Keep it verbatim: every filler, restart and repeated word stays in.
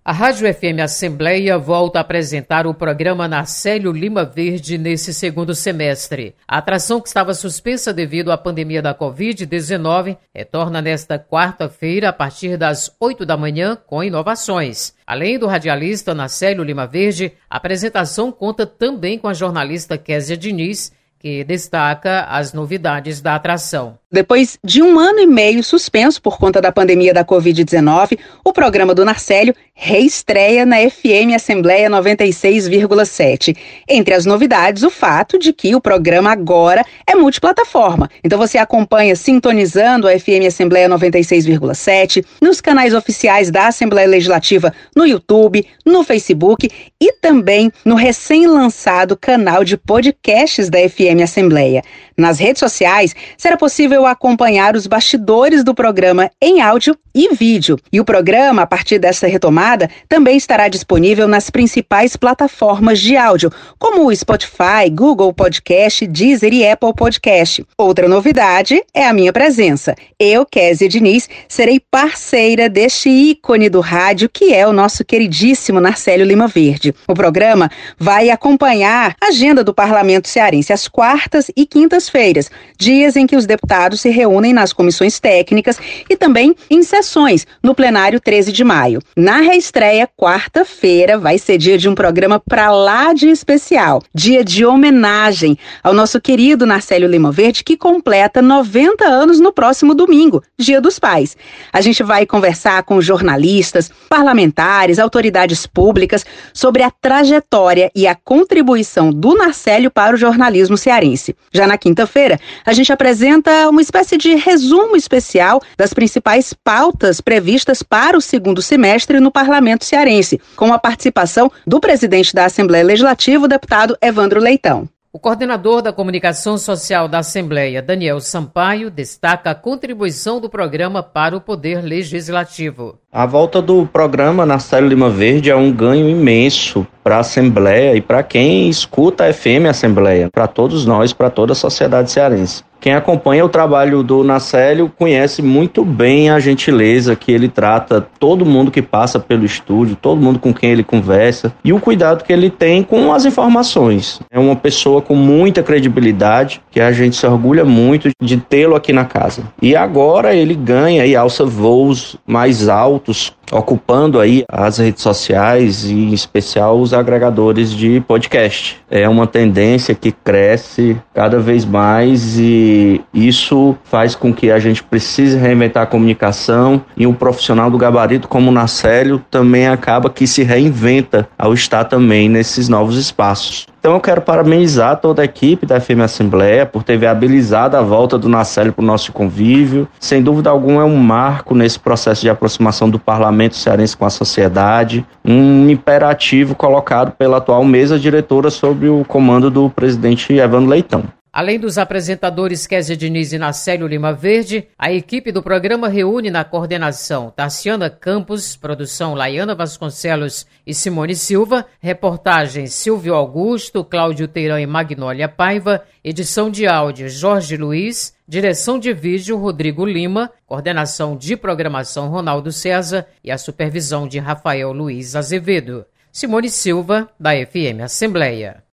A Rádio F M Assembleia volta a apresentar o programa Narcélio Lima Verde nesse segundo semestre. A atração, que estava suspensa devido à pandemia da covid dezenove, retorna nesta quarta-feira a partir das oito da manhã com inovações. Além do radialista Narcélio Lima Verde, a apresentação conta também com a jornalista Kézia Diniz, que destaca as novidades da atração. Depois de um ano e meio suspenso por conta da pandemia da covid dezenove, o programa do Narcélio reestreia na F M Assembleia noventa e seis vírgula sete. Entre as novidades, o fato de que o programa agora é multiplataforma. Então você acompanha sintonizando a F M Assembleia noventa e seis vírgula sete, nos canais oficiais da Assembleia Legislativa, no YouTube, no Facebook e também no recém-lançado canal de podcasts da F M Assembleia. Nas redes sociais, será possível acompanhar os bastidores do programa em áudio e vídeo. E o programa, a partir dessa retomada, também estará disponível nas principais plataformas de áudio, como o Spotify, Google Podcast, Deezer e Apple Podcast. Outra novidade é a minha presença. Eu, Kézia Diniz, serei parceira deste ícone do rádio, que é o nosso queridíssimo Narcélio Lima Verde. O programa vai acompanhar a agenda do Parlamento Cearense às quartas e quintas-feiras, dias em que os deputados se reúnem nas comissões técnicas e também em sessões no plenário treze de maio. Na reestreia, quarta-feira, vai ser dia de um programa pra lá de especial, dia de homenagem ao nosso querido Narcélio Lima Verde, que completa noventa anos no próximo domingo, Dia dos Pais. A gente vai conversar com jornalistas, parlamentares, autoridades públicas sobre a trajetória e a contribuição do Narcélio para o jornalismo cearense. Já na quinta-feira, a gente apresenta uma espécie de resumo especial das principais pautas previstas para o segundo semestre no Parlamento Cearense, com a participação do presidente da Assembleia Legislativa, o deputado Evandro Leitão. O coordenador da Comunicação Social da Assembleia, Daniel Sampaio, destaca a contribuição do programa para o Poder Legislativo. A volta do programa Narcélio Lima Verde é um ganho imenso para a Assembleia e para quem escuta a F M Assembleia, para todos nós, para toda a sociedade cearense. Quem acompanha o trabalho do Narcélio conhece muito bem a gentileza que ele trata todo mundo que passa pelo estúdio, todo mundo com quem ele conversa e o cuidado que ele tem com as informações. É uma pessoa com muita credibilidade, que a gente se orgulha muito de tê-lo aqui na casa. E agora ele ganha e alça voos mais altos, ocupando aí as redes sociais e em especial os agregadores de podcast. É uma tendência que cresce cada vez mais e isso faz com que a gente precise reinventar a comunicação e um profissional do gabarito como o Narcélio também acaba que se reinventa ao estar também nesses novos espaços. Então eu quero parabenizar toda a equipe da F M Assembleia por ter viabilizado a volta do Narcélio para o nosso convívio. Sem dúvida alguma é um marco nesse processo de aproximação do Parlamento Cearense com a sociedade, um imperativo colocado pela atual mesa diretora sob o comando do presidente Evandro Leitão. Além dos apresentadores Kézia Diniz e Narcélio Lima Verde, a equipe do programa reúne na coordenação Tarciana Campos, produção Laiana Vasconcelos e Simone Silva, reportagens Silvio Augusto, Cláudio Teirã e Magnólia Paiva, edição de áudio Jorge Luiz, direção de vídeo Rodrigo Lima, coordenação de programação Ronaldo César e a supervisão de Rafael Luiz Azevedo. Simone Silva, da F M Assembleia.